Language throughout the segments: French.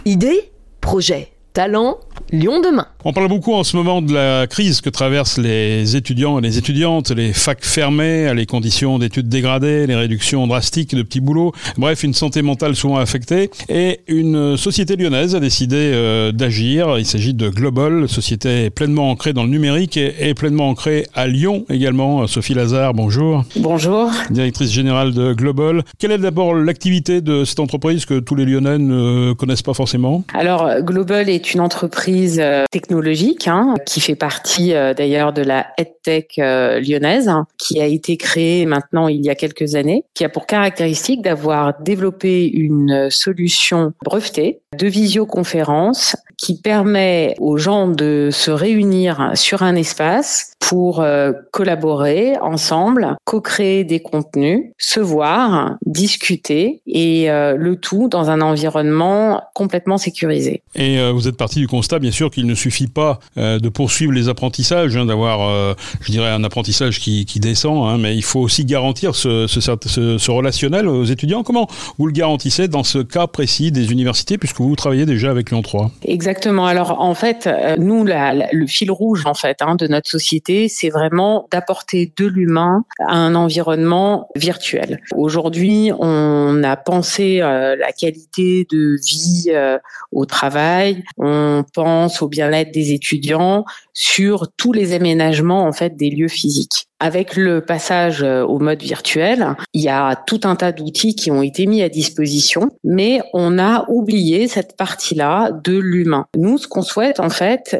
Idées, projets, talents, Lyon demain. On parle beaucoup en ce moment de la crise que traversent les étudiants et les étudiantes, les facs fermées, les conditions d'études dégradées, les réductions drastiques de petits boulots, bref, une santé mentale souvent affectée. Et une société lyonnaise a décidé d'agir. Il s'agit de Global, société pleinement ancrée dans le numérique et pleinement ancrée à Lyon également. Sophie Lazare, bonjour. Bonjour. Directrice générale de Global. Quelle est d'abord l'activité de cette entreprise que tous les Lyonnais ne connaissent pas forcément ? Alors, Global est une entreprise technologique qui fait partie d'ailleurs de la EdTech lyonnaise, qui a été créée maintenant il y a quelques années, qui a pour caractéristique d'avoir développé une solution brevetée de visioconférence qui permet aux gens de se réunir sur un espace pour collaborer ensemble, co-créer des contenus, se voir, discuter et le tout dans un environnement complètement sécurisé. Et vous êtes parti du constat, bien sûr, qu'il ne suffit pas de poursuivre les apprentissages, d'avoir, je dirais, un apprentissage qui descend, mais il faut aussi garantir ce relationnel aux étudiants. Comment vous le garantissez dans ce cas précis des universités, puisque vous travaillez déjà avec Lyon 3 ? Exactement. Alors, en fait, nous, le fil rouge, en fait, de notre société, c'est vraiment d'apporter de l'humain à un environnement virtuel. Aujourd'hui, on a pensé la qualité de vie au travail, on pense au bien-être des étudiants sur tous les aménagements, en fait, des lieux physiques. Avec le passage au mode virtuel, il y a tout un tas d'outils qui ont été mis à disposition, mais on a oublié cette partie-là de l'humain. Nous, ce qu'on souhaite, en fait,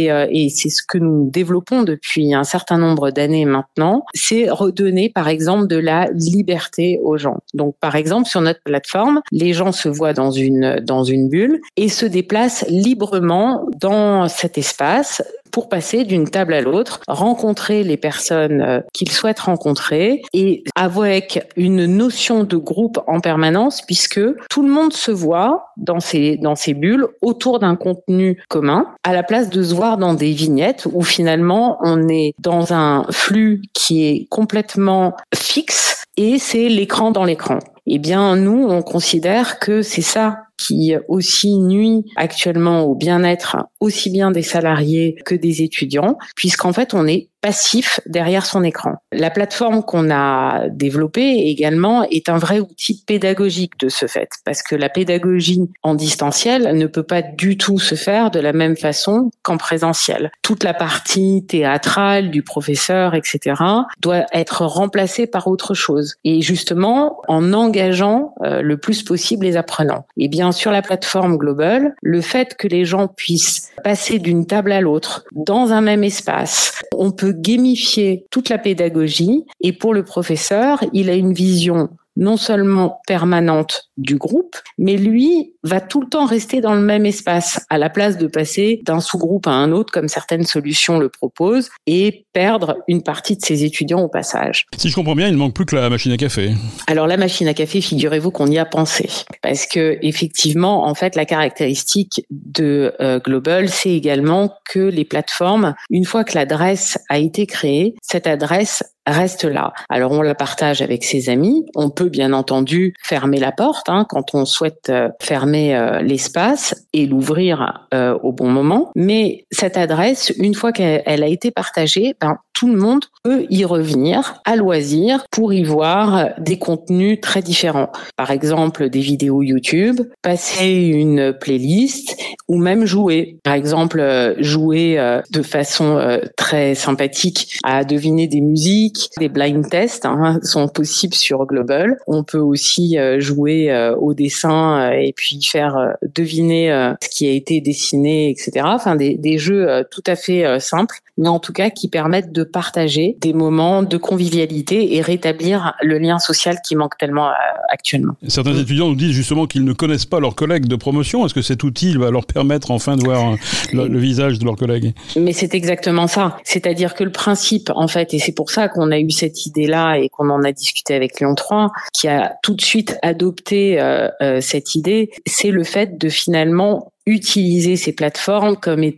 et c'est ce que nous développons depuis un certain nombre d'années maintenant, c'est redonner, par exemple, de la liberté aux gens. Donc, par exemple, sur notre plateforme, les gens se voient dans une bulle et se déplacent librement dans cet espace pour passer d'une table à l'autre, rencontrer les personnes qu'ils souhaitent rencontrer et avec une notion de groupe en permanence puisque tout le monde se voit dans ces bulles autour d'un contenu commun à la place de se voir dans des vignettes où finalement on est dans un flux qui est complètement fixe et c'est l'écran dans l'écran. Eh bien, nous, on considère que c'est ça qui aussi nuit actuellement au bien-être aussi bien des salariés que des étudiants, puisqu'en fait, on est passif derrière son écran. La plateforme qu'on a développée également est un vrai outil pédagogique de ce fait, parce que la pédagogie en distanciel ne peut pas du tout se faire de la même façon qu'en présentiel. Toute la partie théâtrale du professeur, etc., doit être remplacée par autre chose. Et justement, en engageant le plus possible les apprenants. Et bien, sur la plateforme Global, le fait que les gens puissent passer d'une table à l'autre dans un même espace, on peut gamifier toute la pédagogie et pour le professeur, il a une vision non seulement permanente du groupe, mais lui va tout le temps rester dans le même espace, à la place de passer d'un sous-groupe à un autre, comme certaines solutions le proposent, et perdre une partie de ses étudiants au passage. Si je comprends bien, il ne manque plus que la machine à café. Alors la machine à café, figurez-vous qu'on y a pensé, parce que effectivement, en fait, la caractéristique de Global, c'est également que les plateformes, une fois que l'adresse a été créée, cette adresse reste là. Alors on la partage avec ses amis. On peut bien entendu fermer la porte quand on souhaite fermer l'espace et l'ouvrir au bon moment. Mais cette adresse, une fois qu'elle a été partagée, tout le monde peut y revenir à loisir pour y voir des contenus très différents. Par exemple, des vidéos YouTube, passer une playlist ou même jouer. Par exemple, jouer de façon très sympathique à deviner des musiques. Des blind tests sont possibles sur Global. On peut aussi jouer au dessin et puis faire deviner ce qui a été dessiné, etc. Enfin, des jeux tout à fait simples, mais en tout cas qui permettent de partager des moments de convivialité et rétablir le lien social qui manque tellement actuellement. Certains étudiants nous disent justement qu'ils ne connaissent pas leurs collègues de promotion. Est-ce que cet outil va leur permettre enfin de voir le visage de leurs collègues ? Mais c'est exactement ça. C'est-à-dire que le principe, en fait, et c'est pour ça qu'on a eu cette idée-là et qu'on en a discuté avec Lyon 3, qui a tout de suite adopté cette idée, c'est le fait de finalement utiliser ces plateformes comme étant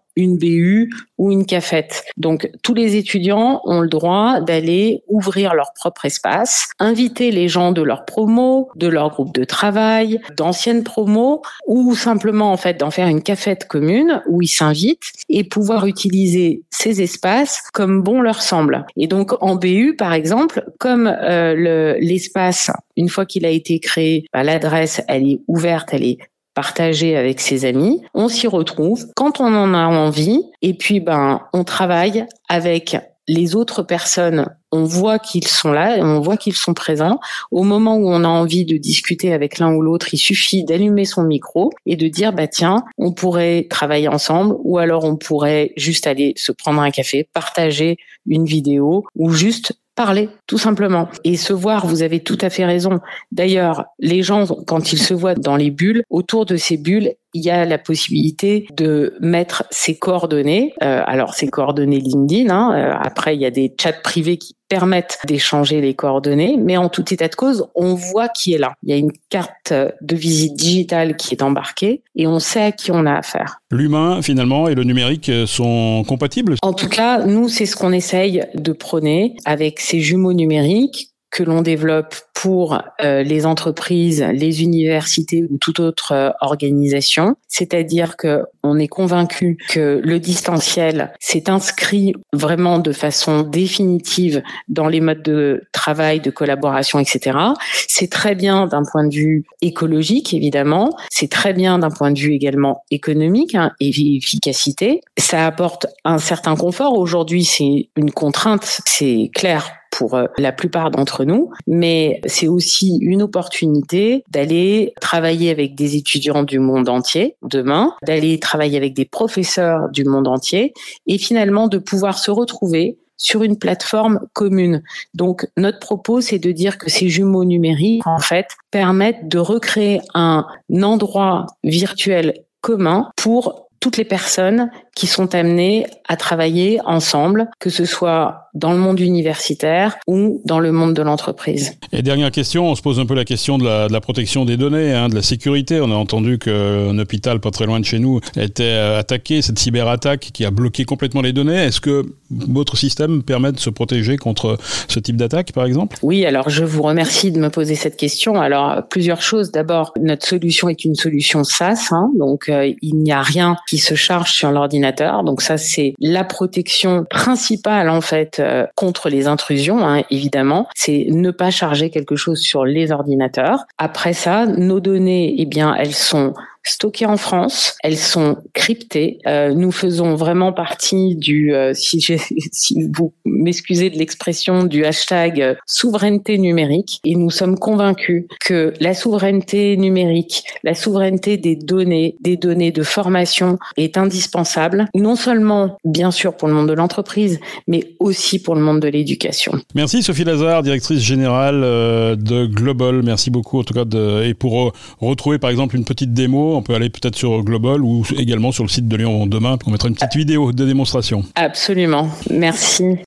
une BU ou une cafette. Donc, tous les étudiants ont le droit d'aller ouvrir leur propre espace, inviter les gens de leur promo, de leur groupe de travail, d'anciennes promos, ou simplement, en fait, d'en faire une cafette commune où ils s'invitent et pouvoir utiliser ces espaces comme bon leur semble. Et donc, en BU, par exemple, comme l'espace, une fois qu'il a été créé, l'adresse, elle est ouverte, elle est partagée avec ses amis, on s'y retrouve quand on en a envie et puis on travaille avec les autres personnes, on voit qu'ils sont là, on voit qu'ils sont présents. Au moment où on a envie de discuter avec l'un ou l'autre, il suffit d'allumer son micro et de dire tiens, on pourrait travailler ensemble ou alors on pourrait juste aller se prendre un café, partager une vidéo ou juste parler, tout simplement. Et se voir, vous avez tout à fait raison. D'ailleurs, les gens, quand ils se voient dans les bulles, autour de ces bulles, il y a la possibilité de mettre ses coordonnées. Alors, ses coordonnées LinkedIn. Après, il y a des chats privés qui permettent d'échanger les coordonnées. Mais en tout état de cause, on voit qui est là. Il y a une carte de visite digitale qui est embarquée et on sait à qui on a affaire. L'humain, finalement, et le numérique sont compatibles ? En tout cas, nous, c'est ce qu'on essaye de prôner avec ces jumeaux numériques que l'on développe pour les entreprises, les universités ou toute autre organisation. C'est-à-dire que on est convaincu que le distanciel s'est inscrit vraiment de façon définitive dans les modes de travail, de collaboration, etc. C'est très bien d'un point de vue écologique, évidemment. C'est très bien d'un point de vue également économique et efficacité. Ça apporte un certain confort. Aujourd'hui, c'est une contrainte, c'est clair pour la plupart d'entre nous, mais c'est aussi une opportunité d'aller travailler avec des étudiants du monde entier demain, d'aller travailler avec des professeurs du monde entier et finalement de pouvoir se retrouver sur une plateforme commune. Donc, notre propos, c'est de dire que ces jumeaux numériques, en fait, permettent de recréer un endroit virtuel commun pour toutes les personnes qui sont amenées à travailler ensemble, que ce soit dans le monde universitaire ou dans le monde de l'entreprise. Et dernière question, on se pose un peu la question de la protection des données, de la sécurité. On a entendu qu'un hôpital pas très loin de chez nous a été attaqué, cette cyberattaque qui a bloqué complètement les données. Est-ce que votre système permet de se protéger contre ce type d'attaque, par exemple ? Oui, alors je vous remercie de me poser cette question. Alors, plusieurs choses. D'abord, notre solution est une solution SaaS, donc il n'y a rien qui se charge sur l'ordinateur. Donc ça, c'est la protection principale, en fait, contre les intrusions, évidemment. C'est ne pas charger quelque chose sur les ordinateurs. Après ça, nos données, elles sont stockées en France, elles sont cryptées. Nous faisons vraiment partie du, si vous m'excusez de l'expression, du hashtag souveraineté numérique. Et nous sommes convaincus que la souveraineté numérique, la souveraineté des données de formation est indispensable, non seulement, bien sûr, pour le monde de l'entreprise, mais aussi pour le monde de l'éducation. Merci Sophie Lazare, directrice générale de Global. Merci beaucoup, en tout cas, et pour retrouver, par exemple, une petite démo, on peut aller peut-être sur Global ou également sur le site de Lyon Demain pour mettre une petite vidéo de démonstration. Absolument. Merci.